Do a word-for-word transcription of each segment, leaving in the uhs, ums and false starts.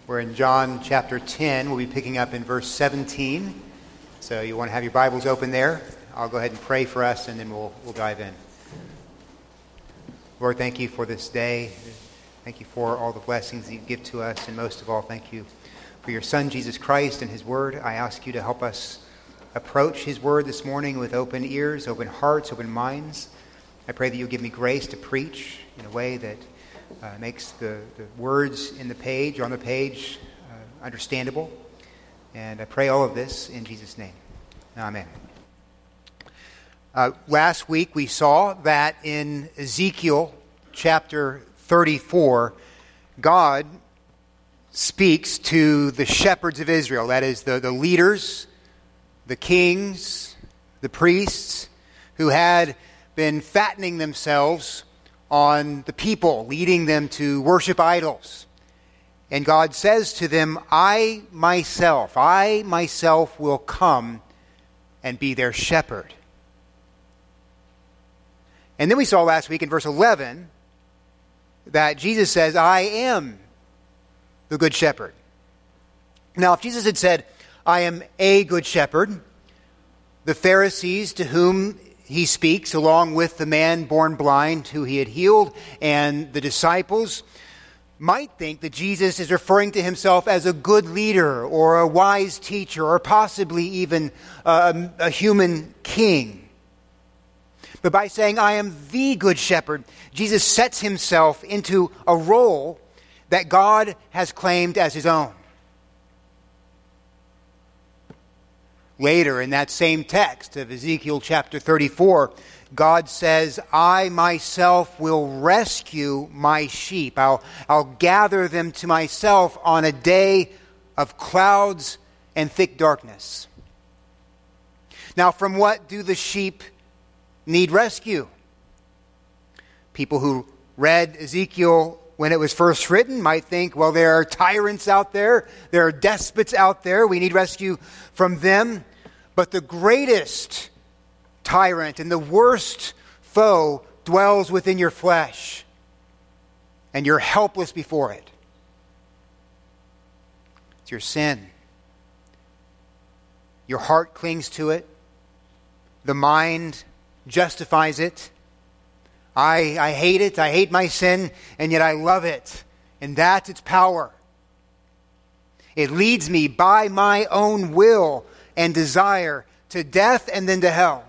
We're in John chapter ten. We'll be picking up in verse seventeen. So you want to have your Bibles open there. I'll go ahead and pray for us, and then we'll we'll dive in. Lord, thank you for this day. Thank you for all the blessings that you give to us, and most of all, thank you for your Son, Jesus Christ, and his word. I ask you to help us approach his word this morning with open ears, open hearts, open minds. I pray that you'll give me grace to preach in a way that uh, makes the, the words in the page, on the page, uh, understandable. And I pray all of this in Jesus' name. Amen. Uh, last week we saw that in Ezekiel chapter thirty-four, God speaks to the shepherds of Israel, that is, the, the leaders, the kings, the priests, who had been fattening themselves on the people, leading them to worship idols. And God says to them, I myself, I myself will come and be their shepherd. And then we saw last week in verse eleven that Jesus says, I am the good shepherd. Now, if Jesus had said, I am a good shepherd, the Pharisees to whom he speaks, along with the man born blind who he had healed, and the disciples, might think that Jesus is referring to himself as a good leader or a wise teacher or possibly even a, a human king. But by saying, I am the good shepherd, Jesus sets himself into a role that God has claimed as his own. Later in that same text of Ezekiel chapter thirty-four, God says, I myself will rescue my sheep. I'll, I'll gather them to myself on a day of clouds and thick darkness. Now, from what do the sheep need rescue? People who read Ezekiel when it was first written might think, well, there are tyrants out there, there are despots out there, we need rescue from them. But the greatest tyrant and the worst foe dwells within your flesh, and you're helpless before it. It's your sin. Your heart clings to it. The mind justifies it. I, I hate it. I hate my sin, and yet I love it. And that's its power. It leads me by my own will and desire to death and then to hell.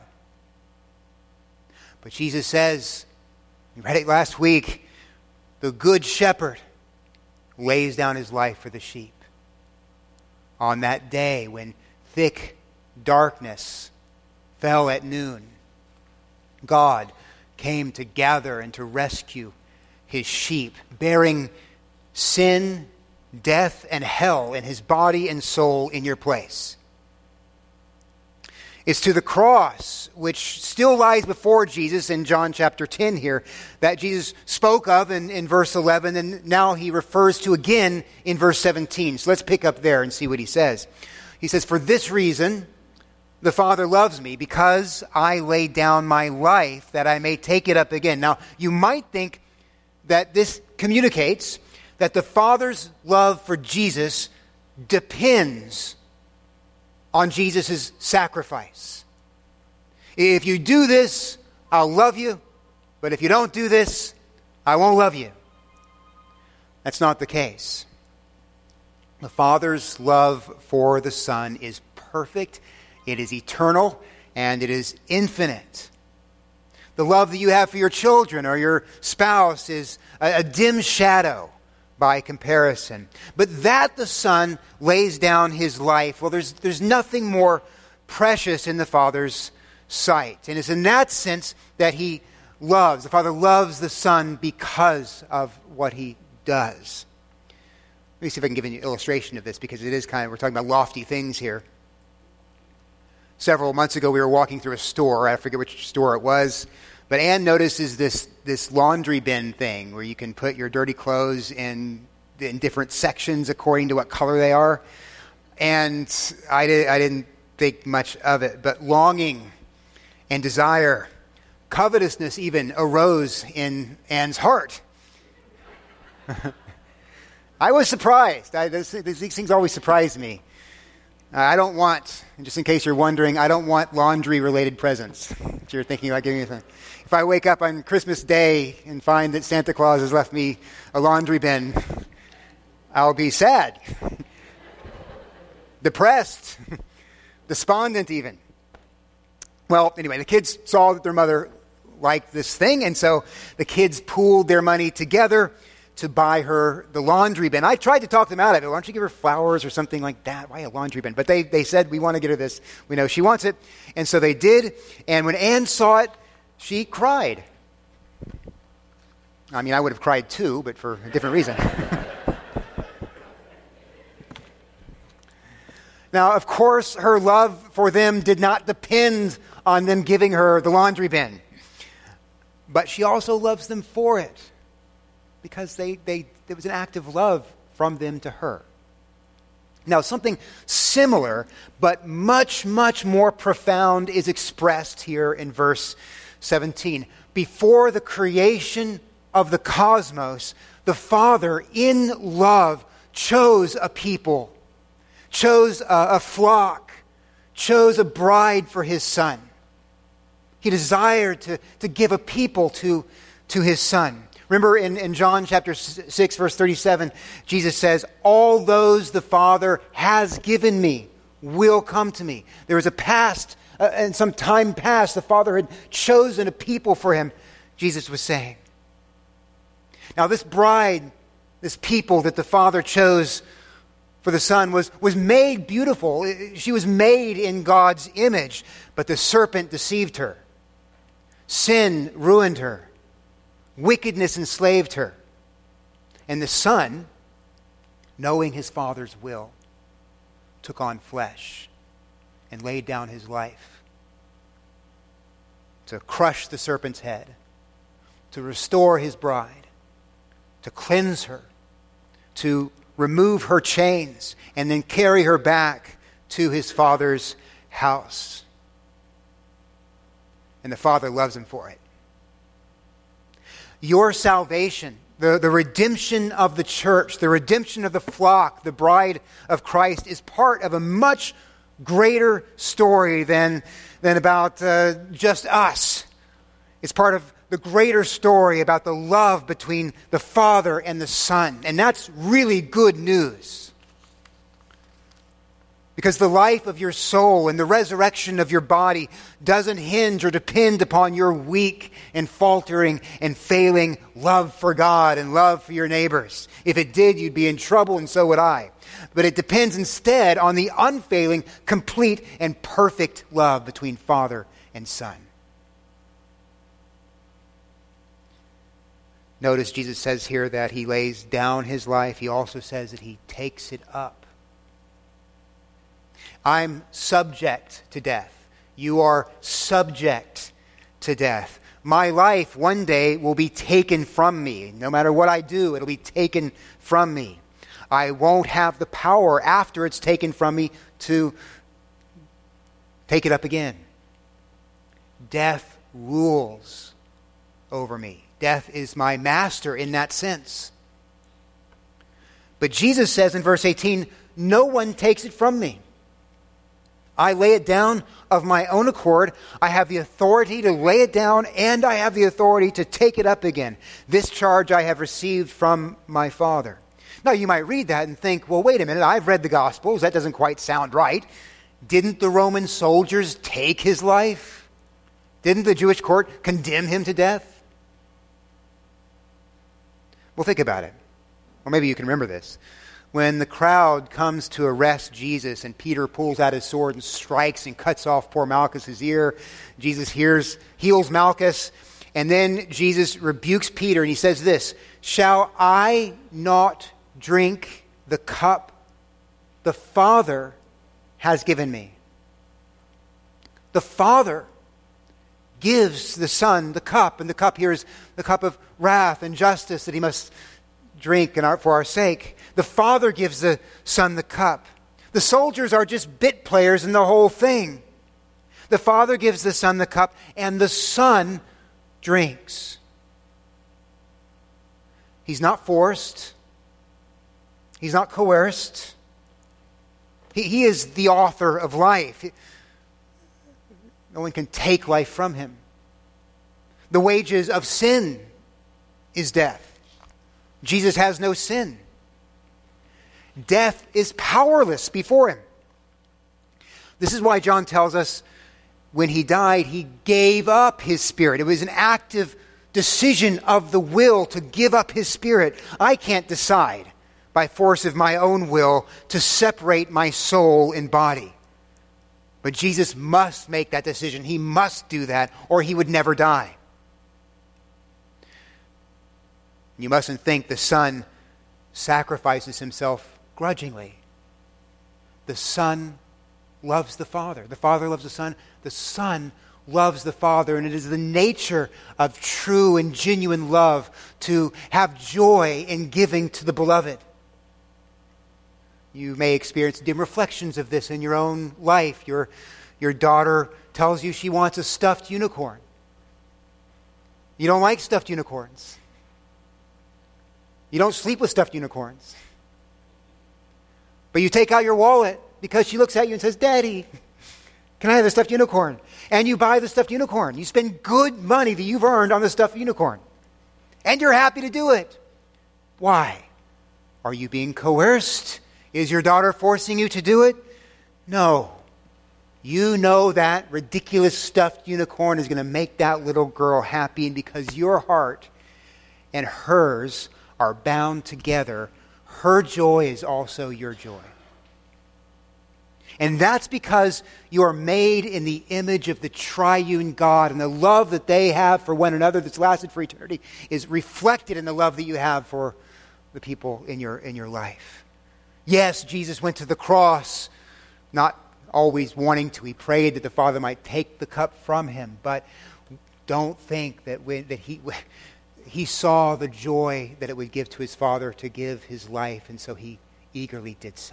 But Jesus says, you read it last week, the good shepherd lays down his life for the sheep. On that day when thick darkness fell at noon, God came to gather and to rescue his sheep, bearing sin, death, and hell in his body and soul in your place. It's to the cross, which still lies before Jesus in John chapter ten here, that Jesus spoke of in, in verse eleven, and now he refers to again in verse seventeen. So let's pick up there and see what he says. He says, for this reason the Father loves me, because I lay down my life that I may take it up again. Now, you might think that this communicates that the Father's love for Jesus depends on Jesus' sacrifice. If you do this, I'll love you, but if you don't do this, I won't love you. That's not the case. The Father's love for the Son is perfect, it is eternal, and it is infinite. The love that you have for your children or your spouse is a, a dim shadow by comparison. But that the Son lays down his life, well, there's, there's nothing more precious in the Father's sight. And it's in that sense that he loves. The Father loves the Son because of what he does. Let me see if I can give you an illustration of this, because it is kind of, we're talking about lofty things here. Several months ago, we were walking through a store. I forget which store it was. But Ann notices this this laundry bin thing where you can put your dirty clothes in in different sections according to what color they are. And I, did, I didn't think much of it. But longing and desire, covetousness even, arose in Ann's heart. I was surprised. I, this, these things always surprise me. Uh, I don't want, just in case you're wondering, I don't want laundry-related presents. If you're thinking about giving me something. If I wake up on Christmas Day and find that Santa Claus has left me a laundry bin, I'll be sad, depressed, despondent even. Well, anyway, the kids saw that their mother liked this thing, and so the kids pooled their money together to buy her the laundry bin. I tried to talk them out of it. Why don't you give her flowers or something like that? Why a laundry bin? But they, they said, we want to get her this. We know she wants it. And so they did. And when Anne saw it, she cried. I mean, I would have cried too, but for a different reason. Now, of course, her love for them did not depend on them giving her the laundry bin. But she also loves them for it. Because they, they, there was an act of love from them to her. Now, something similar, but much, much more profound is expressed here in verse seventeen. Before the creation of the cosmos, the Father, in love, chose a people, chose a, a flock, chose a bride for his Son. He desired to, to give a people to, to his Son. Remember in, in John chapter six, verse thirty-seven, Jesus says, all those the Father has given me will come to me. There was a past, uh, and some time past, the Father had chosen a people for him, Jesus was saying. Now this bride, this people that the Father chose for the Son was, was made beautiful. She was made in God's image, but the serpent deceived her. Sin ruined her. Wickedness enslaved her. And the Son, knowing his Father's will, took on flesh and laid down his life to crush the serpent's head, to restore his bride, to cleanse her, to remove her chains, and then carry her back to his Father's house. And the Father loves him for it. Your salvation, the, the redemption of the church, the redemption of the flock, the bride of Christ, is part of a much greater story than, than about uh, just us. It's part of the greater story about the love between the Father and the Son. And that's really good news. Because the life of your soul and the resurrection of your body doesn't hinge or depend upon your weak and faltering and failing love for God and love for your neighbors. If it did, you'd be in trouble, and so would I. But it depends instead on the unfailing, complete, and perfect love between Father and Son. Notice Jesus says here that he lays down his life. He also says that he takes it up. I'm subject to death. You are subject to death. My life one day will be taken from me. No matter what I do, it'll be taken from me. I won't have the power after it's taken from me to take it up again. Death rules over me. Death is my master in that sense. But Jesus says in verse eighteen, no one takes it from me. I lay it down of my own accord. I have the authority to lay it down, and I have the authority to take it up again. This charge I have received from my Father. Now you might read that and think, well, wait a minute, I've read the Gospels. That doesn't quite sound right. Didn't the Roman soldiers take his life? Didn't the Jewish court condemn him to death? Well, think about it. Or maybe you can remember this. When the crowd comes to arrest Jesus and Peter pulls out his sword and strikes and cuts off poor Malchus's ear, Jesus hears, heals Malchus, and then Jesus rebukes Peter and he says this, shall I not drink the cup the Father has given me? The Father gives the Son the cup, and the cup here is the cup of wrath and justice that he must drink in our, for our sake. The Father gives the Son the cup. The soldiers are just bit players in the whole thing. The Father gives the Son the cup, and the Son drinks. He's not forced. He's not coerced. He, he is the author of life. No one can take life from him. The wages of sin is death. Jesus has no sin. Death is powerless before him. This is why John tells us when he died, he gave up his spirit. It was an active decision of the will to give up his spirit. I can't decide by force of my own will to separate my soul and body. But Jesus must make that decision. He must do that, or he would never die. You mustn't think the Son sacrifices himself grudgingly. The Son loves the Father. The Father loves the Son. The Son loves the Father. And it is the nature of true and genuine love to have joy in giving to the beloved. You may experience dim reflections of this in your own life. Your, your daughter tells you she wants a stuffed unicorn. You don't like stuffed unicorns. You don't sleep with stuffed unicorns. But you take out your wallet because she looks at you and says, "Daddy, can I have a stuffed unicorn?" And you buy the stuffed unicorn. You spend good money that you've earned on the stuffed unicorn. And you're happy to do it. Why? Are you being coerced? Is your daughter forcing you to do it? No. You know that ridiculous stuffed unicorn is going to make that little girl happy, and because your heart and hers are bound together, her joy is also your joy. And that's because you are made in the image of the triune God, and the love that they have for one another that's lasted for eternity is reflected in the love that you have for the people in your, in your life. Yes, Jesus went to the cross, not always wanting to. He prayed that the Father might take the cup from him, but don't think that when, that he... He saw the joy that it would give to his Father to give his life, and so he eagerly did so.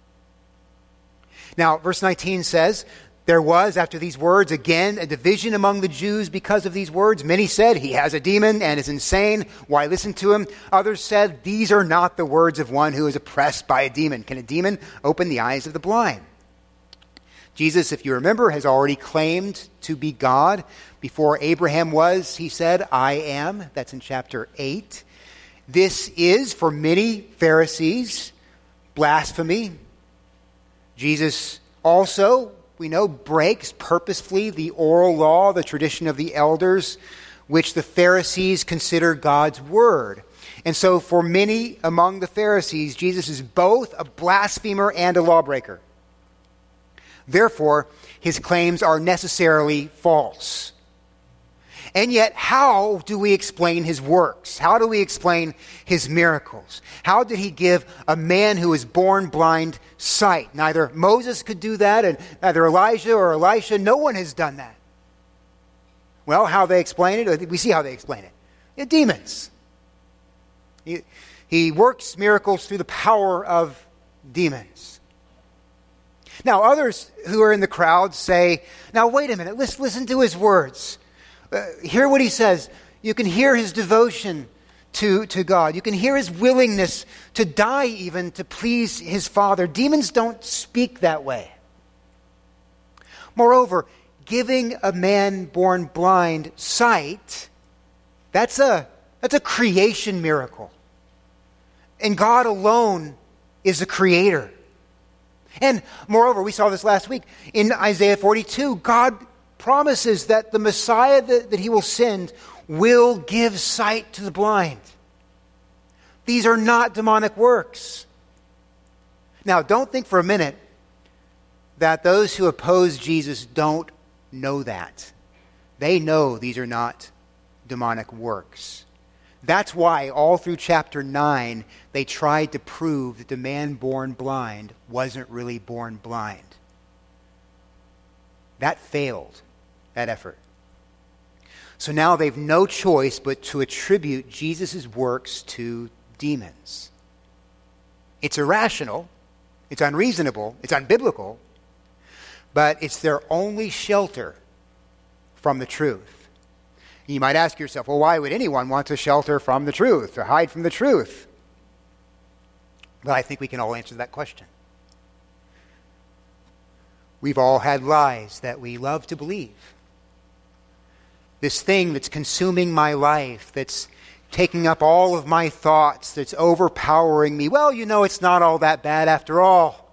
Now, verse nineteen says, "There was, after these words, again a division among the Jews because of these words. Many said, 'He has a demon and is insane. Why listen to him?' Others said, 'These are not the words of one who is oppressed by a demon. Can a demon open the eyes of the blind?'" Jesus, if you remember, has already claimed to be God. Before Abraham was, he said, "I am." That's in chapter eight. This is, for many Pharisees, blasphemy. Jesus also, we know, breaks purposefully the oral law, the tradition of the elders, which the Pharisees consider God's word. And so for many among the Pharisees, Jesus is both a blasphemer and a lawbreaker. Therefore, his claims are necessarily false. And yet, how do we explain his works? How do we explain his miracles? How did he give a man who was born blind sight? Neither Moses could do that, and neither Elijah or Elisha. No one has done that. Well, how they explain it? We see how they explain it. Yeah, demons. He, he works miracles through the power of demons. Now, others who are in the crowd say, "Now, wait a minute. Let's listen to his words. Uh, hear what he says. You can hear his devotion to, to God. You can hear his willingness to die even to please his Father. Demons don't speak that way. Moreover, giving a man born blind sight, that's a, that's a creation miracle. And God alone is the creator. And moreover, we saw this last week, in Isaiah forty-two, God promises that the Messiah that, that he will send will give sight to the blind. These are not demonic works. Now, don't think for a minute that those who oppose Jesus don't know that. They know these are not demonic works. That's why all through chapter nine, they tried to prove that the man born blind wasn't really born blind. That failed, that effort. So now they've no choice but to attribute Jesus' works to demons. It's irrational, it's unreasonable, it's unbiblical, but it's their only shelter from the truth. You might ask yourself, well, why would anyone want to shelter from the truth, or hide from the truth? But I think we can all answer that question. We've all had lies that we love to believe. This thing that's consuming my life, that's taking up all of my thoughts, that's overpowering me. Well, you know, it's not all that bad after all.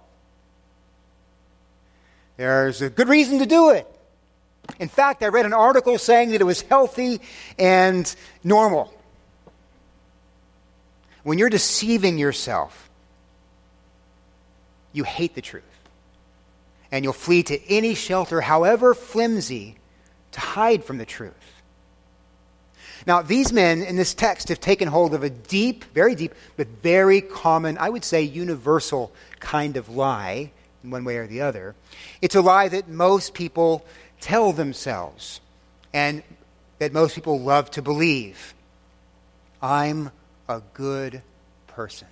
There's a good reason to do it. In fact, I read an article saying that it was healthy and normal. When you're deceiving yourself, you hate the truth. And you'll flee to any shelter, however flimsy, to hide from the truth. Now, these men in this text have taken hold of a deep, very deep, but very common, I would say universal kind of lie, in one way or the other. It's a lie that most people tell themselves and that most people love to believe. I'm a good person.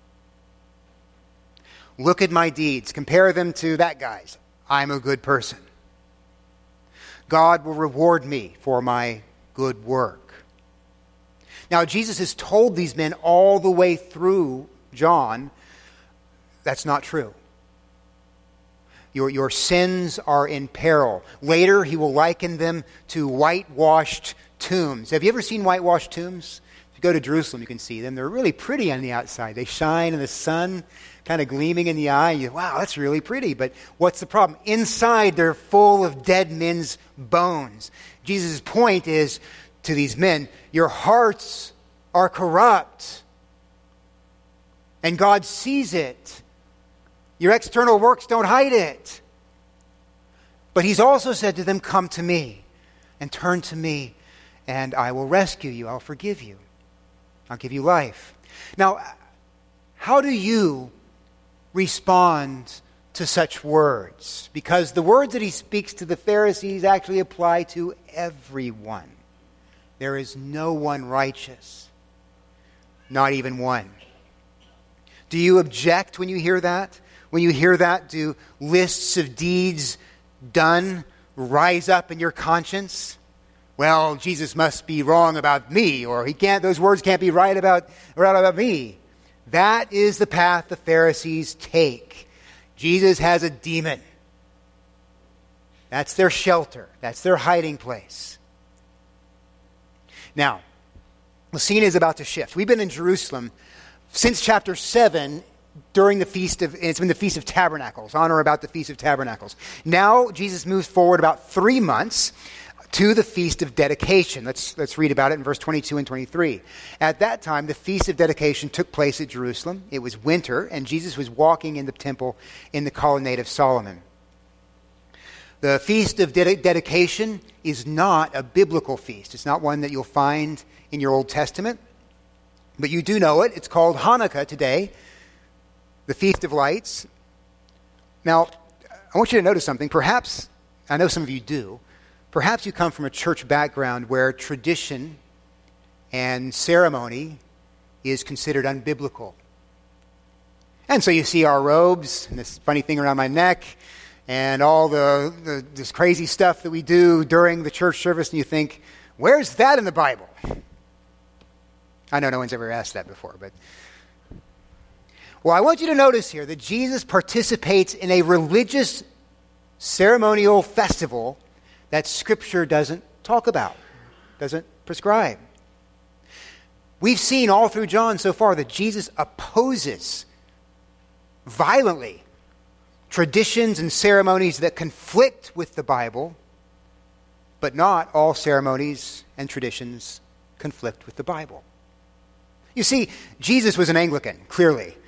Look at my deeds. Compare them to that guy's. I'm a good person. God will reward me for my good work. Now, Jesus has told these men all the way through John, that's not true. Your, your sins are in peril. Later, he will liken them to whitewashed tombs. Have you ever seen whitewashed tombs? If you go to Jerusalem, you can see them. They're really pretty on the outside. They shine in the sun, kind of gleaming in the eye. You, wow, that's really pretty. But what's the problem? Inside, they're full of dead men's bones. Jesus' point is to these men, your hearts are corrupt. And God sees it. Your external works don't hide it. But he's also said to them, come to me and turn to me, and I will rescue you. I'll forgive you. I'll give you life. Now, how do you respond to such words? Because the words that he speaks to the Pharisees actually apply to everyone. There is no one righteous, not even one. Do you object when you hear that? When you hear that, do lists of deeds done rise up in your conscience? Well, Jesus must be wrong about me, or he can't. Those words can't be right about, right about me. That is the path the Pharisees take. Jesus has a demon. That's their shelter. That's their hiding place. Now, the scene is about to shift. We've been in Jerusalem since chapter seven, during the Feast of, it's been the Feast of Tabernacles, on or about the Feast of Tabernacles. Now, Jesus moves forward about three months to the Feast of Dedication. Let's, let's read about it in verse twenty-two and twenty-three. At that time, the Feast of Dedication took place at Jerusalem. It was winter, and Jesus was walking in the temple in the colonnade of Solomon. The Feast of Ded- Dedication is not a biblical feast. It's not one that you'll find in your Old Testament. But you do know it. It's called Hanukkah today, the Feast of Lights. Now, I want you to notice something. Perhaps, I know some of you do, perhaps you come from a church background where tradition and ceremony is considered unbiblical. And so you see our robes and this funny thing around my neck and all the, the this crazy stuff that we do during the church service, and you think, where's that in the Bible? I know no one's ever asked that before, but... Well, I want you to notice here that Jesus participates in a religious ceremonial festival that Scripture doesn't talk about, doesn't prescribe. We've seen all through John so far that Jesus opposes violently traditions and ceremonies that conflict with the Bible, but not all ceremonies and traditions conflict with the Bible. You see, Jesus was an Anglican, clearly.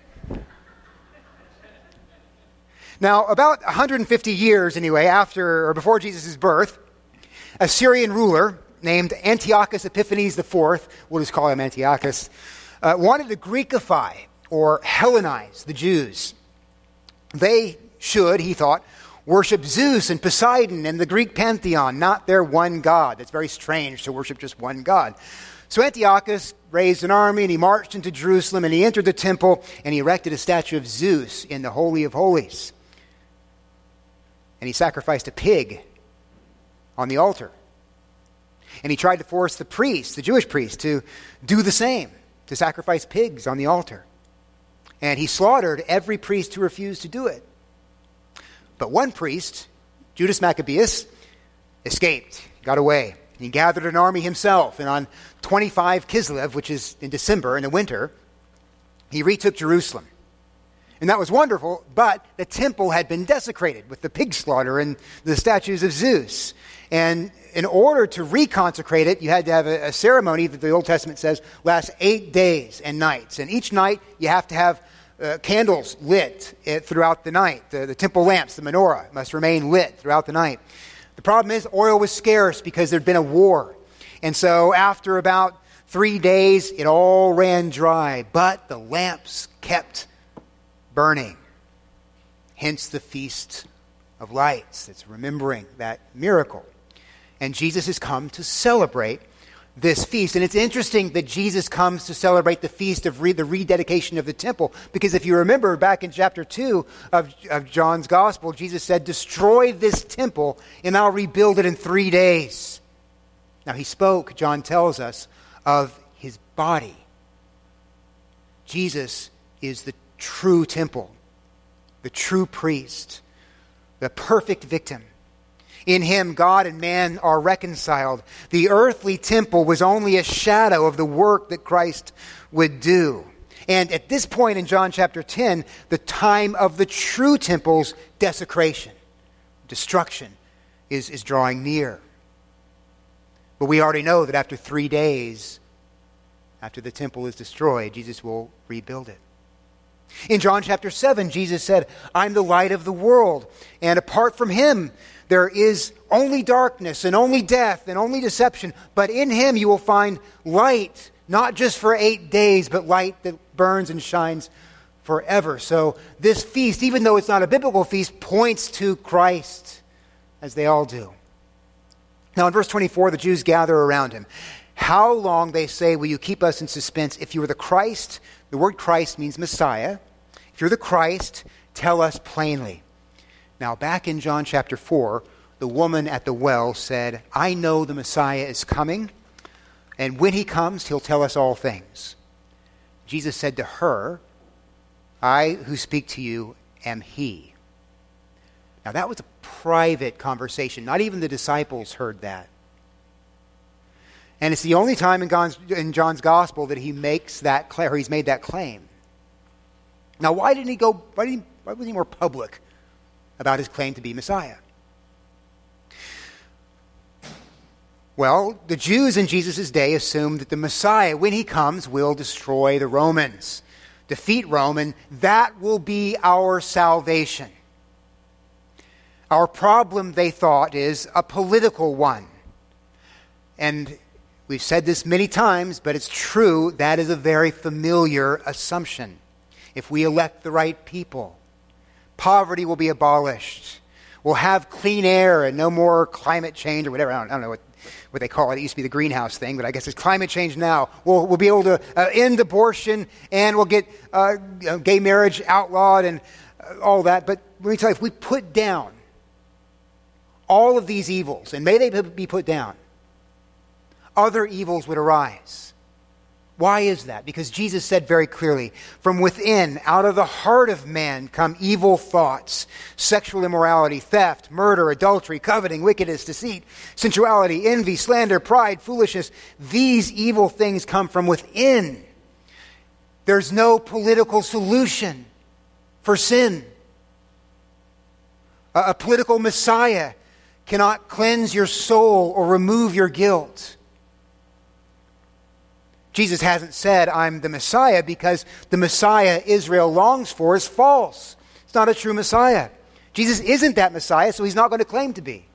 Now, about one hundred fifty years, anyway, after or before Jesus' birth, a Syrian ruler named Antiochus Epiphanes the Fourth, we'll just call him Antiochus, uh, wanted to Greekify or Hellenize the Jews. They should, he thought, worship Zeus and Poseidon and the Greek pantheon, not their one God. That's very strange to worship just one God. So Antiochus raised an army and he marched into Jerusalem and he entered the temple and he erected a statue of Zeus in the Holy of Holies. And he sacrificed a pig on the altar. And he tried to force the priests, the Jewish priests, to do the same, to sacrifice pigs on the altar. and he slaughtered every priest who refused to do it. But one priest, Judas Maccabeus, escaped, got away. He gathered an army himself, and on twenty-five Kislev, which is in December, in the winter, he retook Jerusalem. And that was wonderful, but the temple had been desecrated with the pig slaughter and the statues of Zeus. And in order to reconsecrate it, you had to have a, a ceremony that the Old Testament says lasts eight days and nights. And each night you have to have uh, candles lit uh, throughout the night. The, the temple lamps, the menorah, must remain lit throughout the night. The problem is oil was scarce because there'd been a war. And so after about three days, it all ran dry. But the lamps kept burning. Hence the Feast of Lights. It's remembering that miracle. And Jesus has come to celebrate this feast. And it's interesting that Jesus comes to celebrate the feast of re- the rededication of the temple. Because if you remember back in chapter two of, of John's Gospel, Jesus said, destroy this temple and I'll rebuild it in three days. Now he spoke, John tells us, of his body. Jesus is the true temple, the true priest, the perfect victim. In him, God and man are reconciled. The earthly temple was only a shadow of the work that Christ would do. And at this point in John chapter ten, the time of the true temple's desecration, destruction, is, is drawing near. But we already know that after three days, after the temple is destroyed, Jesus will rebuild it. In John chapter seven, Jesus said, I'm the light of the world, and apart from him, there is only darkness and only death and only deception. But in him you will find light, not just for eight days, but light that burns and shines forever. So this feast, even though it's not a biblical feast, points to Christ, as they all do. Now in verse twenty-four, the Jews gather around him. How long, they say, will you keep us in suspense? If you are the Christ, the word Christ means Messiah. If you're the Christ, tell us plainly. Now, back in John chapter four, the woman at the well said, I know the Messiah is coming, and when he comes, he'll tell us all things. Jesus said to her, I who speak to you am he. Now, that was a private conversation. Not even the disciples heard that. And it's the only time in John's, in John's gospel that he makes that claim, or he's made that claim. Now, why didn't he go, why, didn't he, why wasn't he more public about his claim to be Messiah? Well, the Jews in Jesus' day assumed that the Messiah, when he comes, will destroy the Romans, defeat Rome, and that will be our salvation. Our problem, they thought, is a political one. And we've said this many times, but it's true, that is a very familiar assumption. If we elect the right people, poverty will be abolished. We'll have clean air and no more climate change or whatever. I don't, I don't know what, what they call it. It used to be the greenhouse thing, but I guess it's climate change now. We'll, we'll be able to uh, end abortion, and we'll get uh, gay marriage outlawed and uh, all that. But let me tell you, if we put down all of these evils, and may they be put down, other evils would arise. Why is that? Because Jesus said very clearly, from within, out of the heart of man come evil thoughts, sexual immorality, theft, murder, adultery, coveting, wickedness, deceit, sensuality, envy, slander, pride, foolishness. These evil things come from within. There's no political solution for sin. A, a political Messiah cannot cleanse your soul or remove your guilt. Jesus hasn't said, I'm the Messiah, because the Messiah Israel longs for is false. It's not a true Messiah. Jesus isn't that Messiah, so he's not going to claim to be.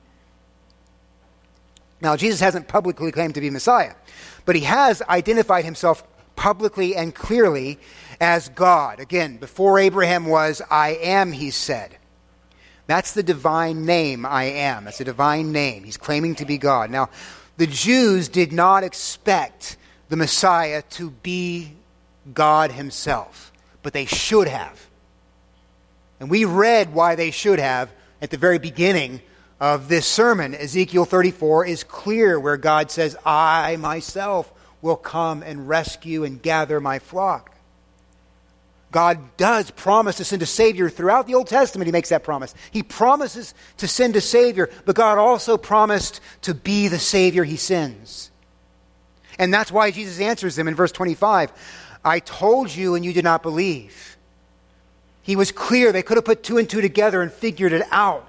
Now, Jesus hasn't publicly claimed to be Messiah, but he has identified himself publicly and clearly as God. Again, before Abraham was, I am, he said. That's the divine name, I am. That's a divine name. He's claiming to be God. Now, the Jews did not expect the Messiah to be God himself, but they should have. And we read why they should have at the very beginning of this sermon. Ezekiel thirty-four is clear, where God says, I myself will come and rescue and gather my flock. God does promise to send a Savior. Throughout the Old Testament, he makes that promise. He promises to send a Savior, but God also promised to be the Savior he sends. And that's why Jesus answers them in verse twenty-five. I told you and you did not believe. He was clear. They could have put two and two together and figured it out.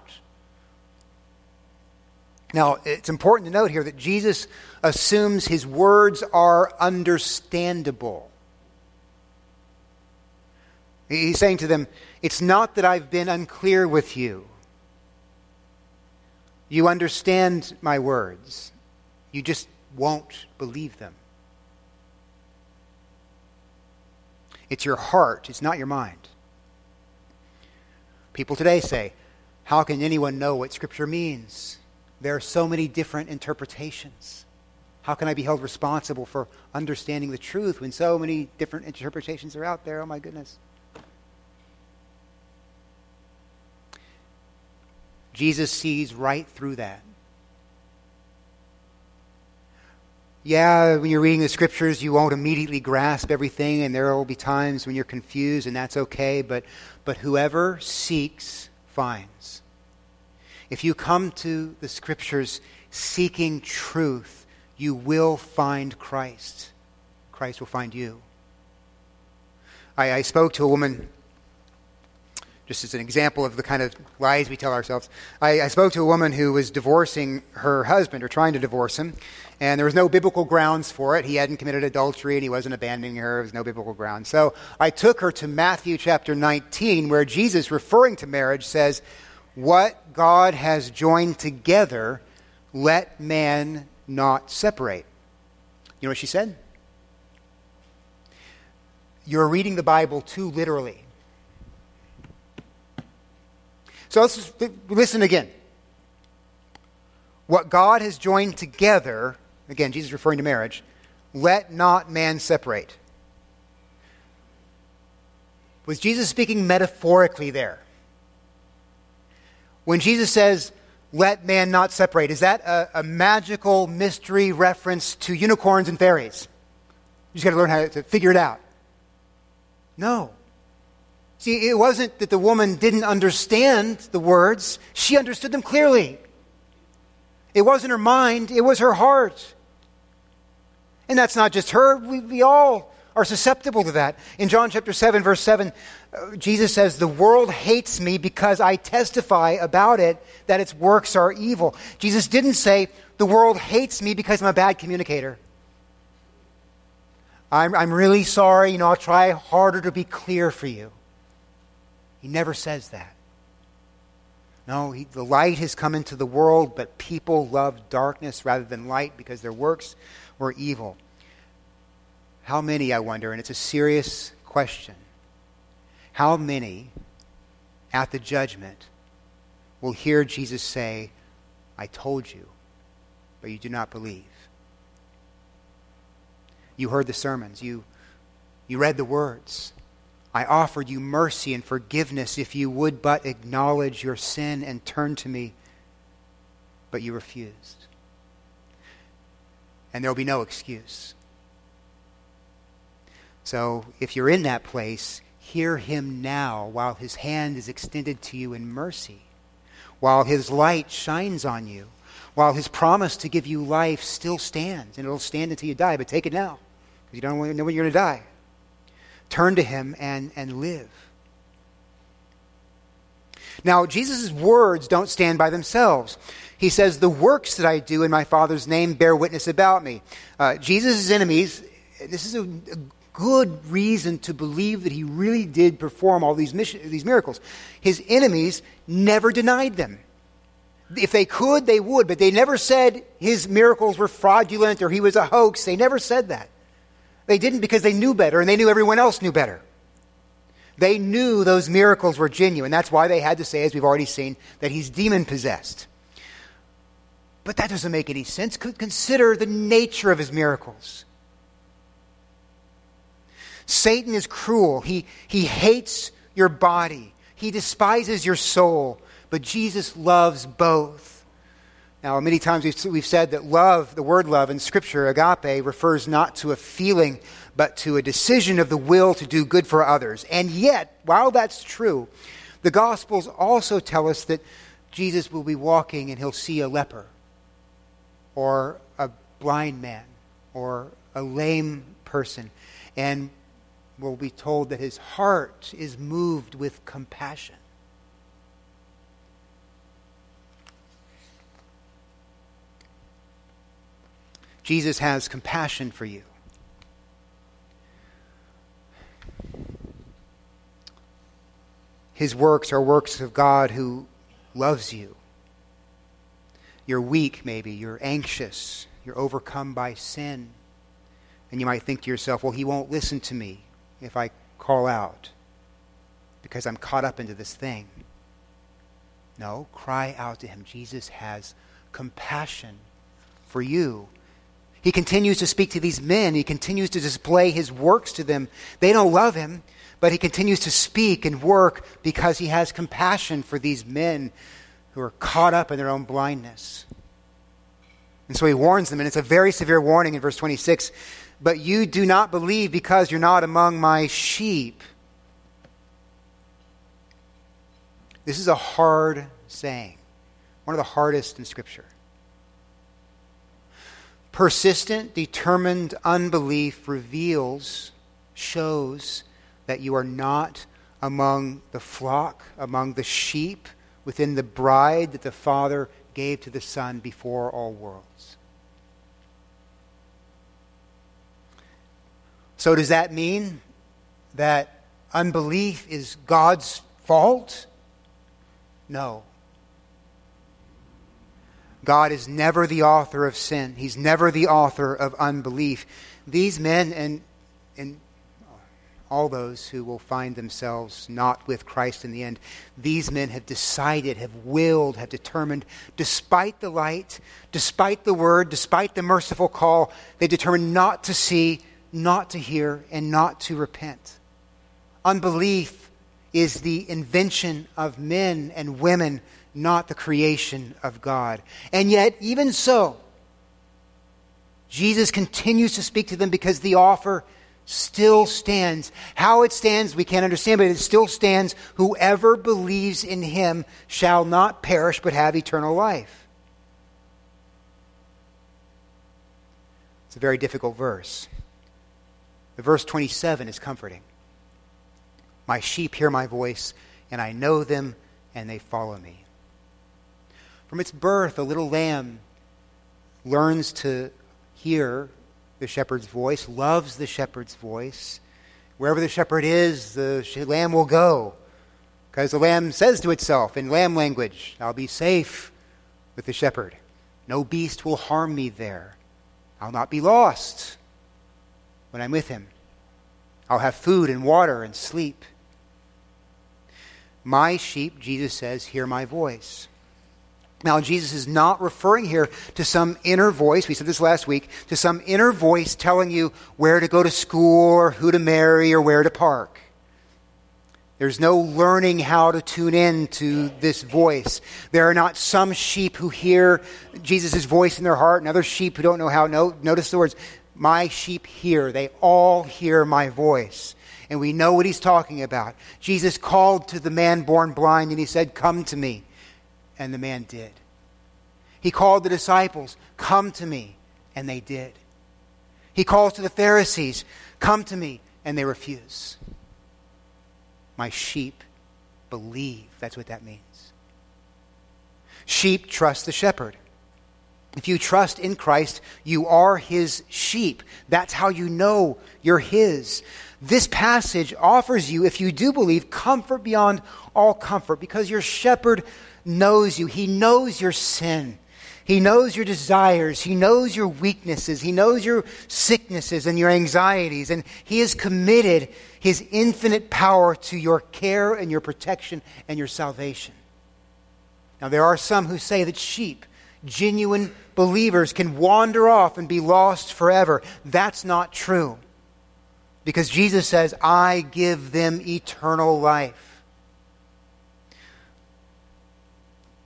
Now, it's important to note here that Jesus assumes his words are understandable. He's saying to them, it's not that I've been unclear with you. You understand my words. You just won't believe them. It's your heart. It's not your mind. People today say, how can anyone know what Scripture means? There are so many different interpretations. How can I be held responsible for understanding the truth when so many different interpretations are out there? Oh my goodness. Jesus sees right through that. Yeah, when you're reading the Scriptures, you won't immediately grasp everything, and there will be times when you're confused, and that's okay, but, but whoever seeks finds. If you come to the Scriptures seeking truth, you will find Christ. Christ will find you. I, I spoke to a woman, just as an example of the kind of lies we tell ourselves. I, I spoke to a woman who was divorcing her husband, or trying to divorce him, and there was no biblical grounds for it. He hadn't committed adultery, and he wasn't abandoning her. There was no biblical grounds. So I took her to Matthew chapter nineteen, where Jesus, referring to marriage, says, what God has joined together, let man not separate. You know what she said? You're reading the Bible too literally. So let's listen again. What God has joined together, again, Jesus referring to marriage, let not man separate. Was Jesus speaking metaphorically there? When Jesus says, let man not separate, is that a, a magical mystery reference to unicorns and fairies? You just got to learn how to figure it out. No. See, it wasn't that the woman didn't understand the words. She understood them clearly. It wasn't her mind, it was her heart. And that's not just her. We, we all are susceptible to that. In John chapter seven, verse seven, uh, Jesus says, the world hates me because I testify about it that its works are evil. Jesus didn't say, the world hates me because I'm a bad communicator. I'm, I'm really sorry, you know, I'll try harder to be clear for you. He never says that. No, he, the light has come into the world, but people love darkness rather than light because their works were evil. How many, I wonder, and it's a serious question, how many at the judgment will hear Jesus say, I told you, but you do not believe? You heard the sermons. You, you read the words. I offered you mercy and forgiveness if you would but acknowledge your sin and turn to me, but you refused. And there will be no excuse. So if you're in that place, hear him now while his hand is extended to you in mercy, while his light shines on you, while his promise to give you life still stands, and it'll stand until you die, but take it now, because you don't know when you're going to die. Turn to him and, and live. Now, Jesus' words don't stand by themselves. He says, the works that I do in my Father's name bear witness about me. Uh, Jesus' enemies, this is a, a good reason to believe that he really did perform all these, mission, these miracles. His enemies never denied them. If they could, they would, but they never said his miracles were fraudulent or he was a hoax. They never said that. They didn't because they knew better, and they knew everyone else knew better. They knew those miracles were genuine. That's why they had to say, as we've already seen, that he's demon-possessed. But that doesn't make any sense. Consider the nature of his miracles. Satan is cruel. He, he hates your body. He despises your soul. But Jesus loves both. Now, many times we've, we've said that love, the word love in Scripture, agape, refers not to a feeling, but to a decision of the will to do good for others. And yet, while that's true, the Gospels also tell us that Jesus will be walking and he'll see a leper or a blind man or a lame person, and we'll be told that his heart is moved with compassion. Jesus has compassion for you. His works are works of God who loves you. You're weak, maybe. You're anxious. You're overcome by sin. And you might think to yourself, well, he won't listen to me if I call out because I'm caught up into this thing. No, cry out to him. Jesus has compassion for you. He continues to speak to these men. He continues to display his works to them. They don't love him, but he continues to speak and work because he has compassion for these men who are caught up in their own blindness. And so he warns them, and it's a very severe warning in verse twenty-six. But you do not believe because you're not among my sheep. This is a hard saying, one of the hardest in Scripture. Persistent, determined unbelief reveals, shows that you are not among the flock, among the sheep, within the bride that the Father gave to the Son before all worlds. So does that mean that unbelief is God's fault? No. God is never the author of sin. He's never the author of unbelief. These men and, and all those who will find themselves not with Christ in the end, these men have decided, have willed, have determined, despite the light, despite the word, despite the merciful call, they determined not to see, not to hear, and not to repent. Unbelief is the invention of men and women, not the creation of God. And yet, even so, Jesus continues to speak to them because the offer still stands. How it stands, we can't understand, but it still stands. Whoever believes in him shall not perish, but have eternal life. It's a very difficult verse. The verse twenty-seven is comforting. My sheep hear my voice, and I know them, and they follow me. From its birth, a little lamb learns to hear the shepherd's voice, loves the shepherd's voice. Wherever the shepherd is, the lamb will go. Because the lamb says to itself in lamb language, I'll be safe with the shepherd. No beast will harm me there. I'll not be lost when I'm with him. I'll have food and water and sleep. My sheep, Jesus says, hear my voice. Now, Jesus is not referring here to some inner voice, we said this last week, to some inner voice telling you where to go to school or who to marry or where to park. There's no learning how to tune in to this voice. There are not some sheep who hear Jesus' voice in their heart and other sheep who don't know how. No, notice the words, my sheep hear. They all hear my voice. And we know what he's talking about. Jesus called to the man born blind and he said, come to me. And the man did. He called the disciples, come to me. And they did. He calls to the Pharisees, come to me. And they refuse. My sheep believe. That's what that means. Sheep trust the shepherd. If you trust in Christ, you are his sheep. That's how you know you're his. This passage offers you, if you do believe, comfort beyond all comfort because your shepherd knows you. He knows your sin. He knows your desires. He knows your weaknesses. He knows your sicknesses and your anxieties. And he has committed his infinite power to your care and your protection and your salvation. Now, there are some who say that sheep, genuine believers, can wander off and be lost forever. That's not true. Because Jesus says, I give them eternal life.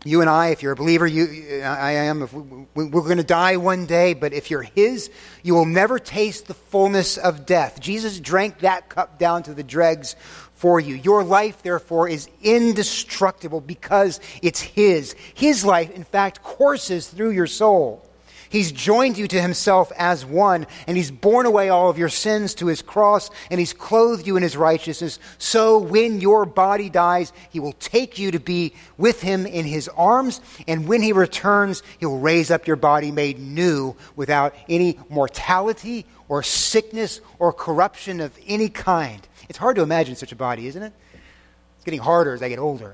You and I, if you're a believer, you, I am, if we, we're going to die one day, but if you're His, you will never taste the fullness of death. Jesus drank that cup down to the dregs for you. Your life, therefore, is indestructible because it's His. His life, in fact, courses through your soul. He's joined you to Himself as one, and He's borne away all of your sins to His cross, and He's clothed you in His righteousness. So when your body dies, He will take you to be with Him in His arms, and when He returns, He'll raise up your body made new without any mortality or sickness or corruption of any kind. It's hard to imagine such a body, isn't it? It's getting harder as I get older.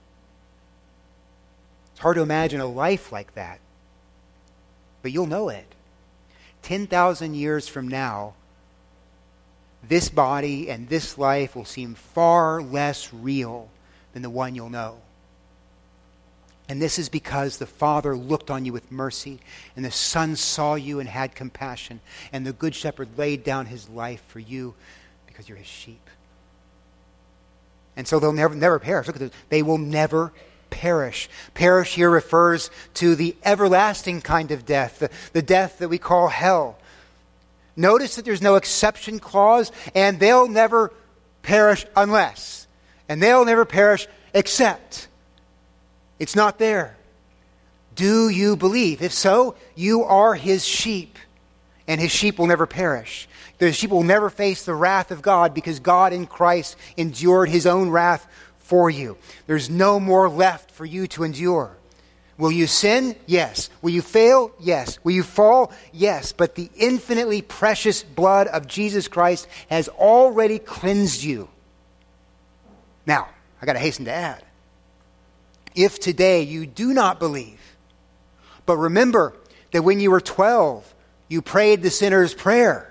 It's hard to imagine a life like that. But you'll know it. ten thousand years from now, this body and this life will seem far less real than the one you'll know. And this is because the Father looked on you with mercy, and the Son saw you and had compassion, and the Good Shepherd laid down His life for you because you're His sheep. And so they'll never, never perish. Look at this. They will never perish. Perish here refers to the everlasting kind of death, the, the death that we call hell. Notice that there's no exception clause, and they'll never perish unless, and they'll never perish except. It's not there. Do you believe? If so, you are His sheep, and His sheep will never perish. The sheep will never face the wrath of God because God in Christ endured His own wrath for you. There's no more left for you to endure. Will you sin? Yes. Will you fail? Yes. Will you fall? Yes. But the infinitely precious blood of Jesus Christ has already cleansed you. Now, I got to hasten to add, if today you do not believe, but remember that when you were twelve, you prayed the sinner's prayer,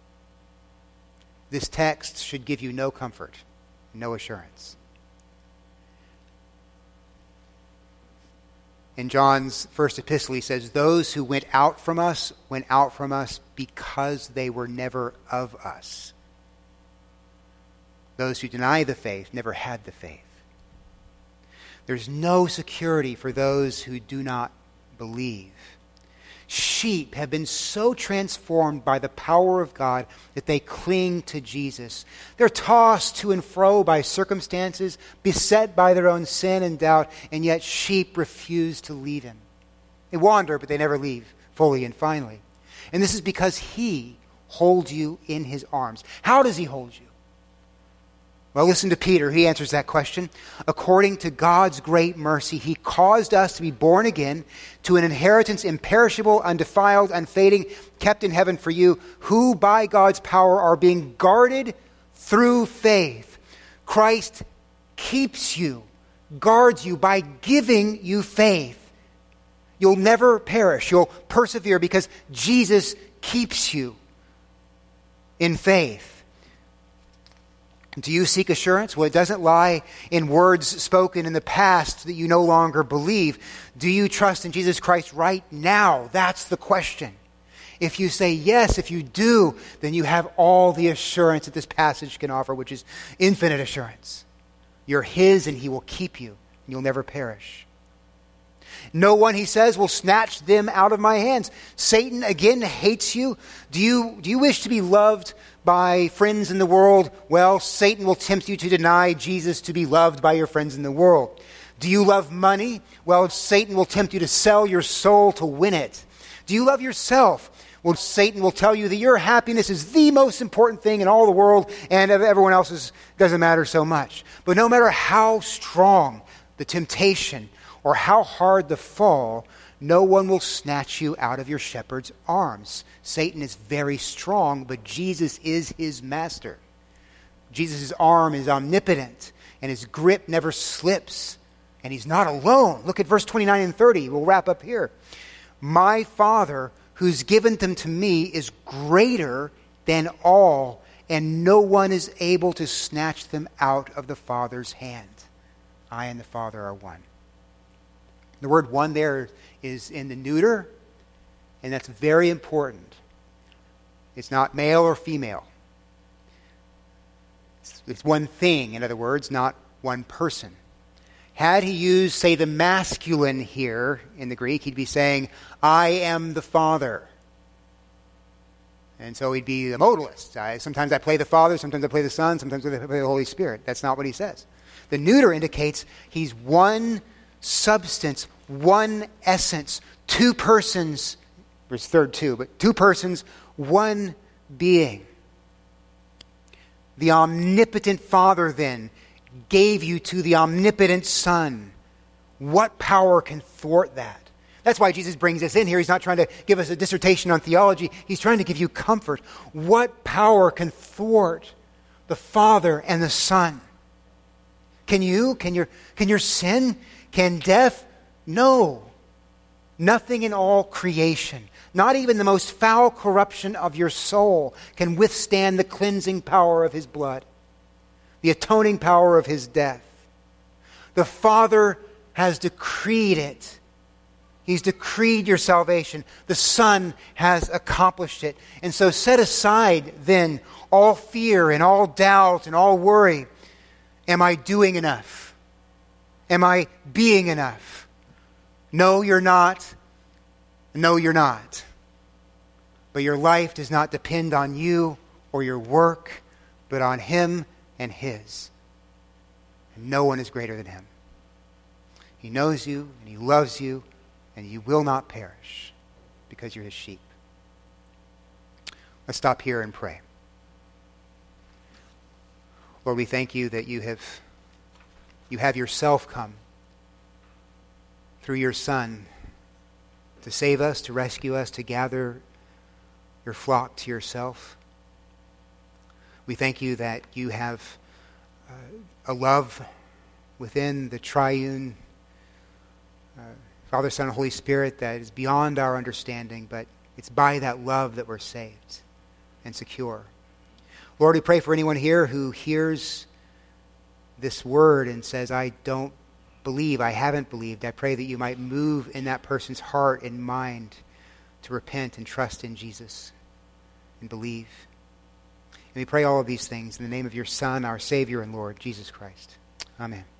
this text should give you no comfort, no assurance. In John's first epistle, he says, those who went out from us, went out from us because they were never of us. Those who deny the faith never had the faith. There's no security for those who do not believe. Sheep have been so transformed by the power of God that they cling to Jesus. They're tossed to and fro by circumstances, beset by their own sin and doubt, and yet sheep refuse to leave Him. They wander, but they never leave fully and finally. And this is because He holds you in His arms. How does He hold you? Well, listen to Peter. He answers that question. According to God's great mercy, He caused us to be born again to an inheritance imperishable, undefiled, unfading, kept in heaven for you, who by God's power are being guarded through faith. Christ keeps you, guards you by giving you faith. You'll never perish. You'll persevere because Jesus keeps you in faith. Do you seek assurance? Well, it doesn't lie in words spoken in the past that you no longer believe. Do you trust in Jesus Christ right now? That's the question. If you say yes, if you do, then you have all the assurance that this passage can offer, which is infinite assurance. You're His and He will keep you, and you'll never perish. No one, he says, will snatch them out of my hands. Satan, again, hates you. Do you, do you wish to be loved by friends in the world? Well, Satan will tempt you to deny Jesus to be loved by your friends in the world. Do you love money? Well, Satan will tempt you to sell your soul to win it. Do you love yourself? Well, Satan will tell you that your happiness is the most important thing in all the world and everyone else's doesn't matter so much. But no matter how strong the temptation or how hard the fall, no one will snatch you out of your shepherd's arms. Satan is very strong, but Jesus is his master. Jesus' arm is omnipotent, and his grip never slips. And he's not alone. Look at verse twenty-nine and thirty. We'll wrap up here. My Father, who's given them to me, is greater than all, and no one is able to snatch them out of the Father's hand. I and the Father are one. The word one there is in the neuter, and that's very important. It's not male or female. It's, it's one thing, in other words, not one person. Had he used, say, the masculine here in the Greek, he'd be saying, I am the Father. And so he'd be the modalist. I, sometimes I play the Father, sometimes I play the Son, sometimes I play the Holy Spirit. That's not what he says. The neuter indicates he's one substance, one essence, two persons, there's third two, but two persons, one being. The omnipotent Father then gave you to the omnipotent Son. What power can thwart that? That's why Jesus brings us in here. He's not trying to give us a dissertation on theology. He's trying to give you comfort. What power can thwart the Father and the Son? Can you? Can your, can your sin? Can death? No. Nothing in all creation, not even the most foul corruption of your soul, can withstand the cleansing power of his blood, the atoning power of his death. The Father has decreed it. He's decreed your salvation. The Son has accomplished it. And so set aside then all fear and all doubt and all worry. Am I doing enough? Am I being enough? No, you're not. No, you're not. But your life does not depend on you or your work, but on him and his. And no one is greater than him. He knows you and he loves you, and you will not perish because you're his sheep. Let's stop here and pray. Lord, we thank you that you have you have yourself come through your Son to save us, to rescue us, to gather your flock to yourself. We thank you that you have uh, a love within the triune uh, Father, Son, and Holy Spirit that is beyond our understanding, but it's by that love that we're saved and secure. Lord, we pray for anyone here who hears this word and says, I don't believe, I haven't believed. I pray that you might move in that person's heart and mind to repent and trust in Jesus and believe. And we pray all of these things in the name of your Son, our Savior and Lord, Jesus Christ. Amen.